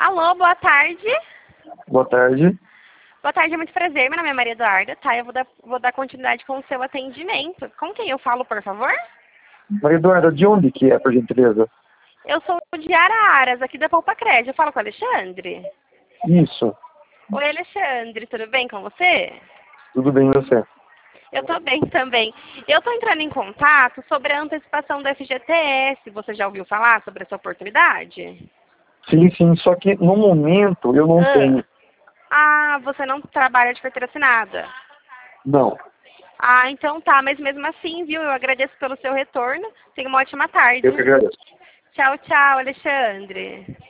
Alô, boa tarde. Boa tarde. Boa tarde, é muito prazer. Meu nome é Maria Eduarda, tá? Eu vou dar continuidade com o seu atendimento. Com quem eu falo, por favor? Maria Eduarda, de onde que é, por gentileza? Eu sou de Araras, aqui da Poupa Crédito. Eu falo com o Alexandre? Isso. Oi, Alexandre, tudo bem com você? Tudo bem, e você? Eu tô bem também. Eu tô entrando em contato sobre a antecipação do FGTS. Você já ouviu falar sobre essa oportunidade? Sim, sim, só que no momento eu não tenho. Você não trabalha de carteira assinada? Não. Então tá, mas mesmo assim, viu? Eu agradeço pelo seu retorno. Tenha uma ótima Eu que tarde. agradeço. Tchau, tchau, Alexandre.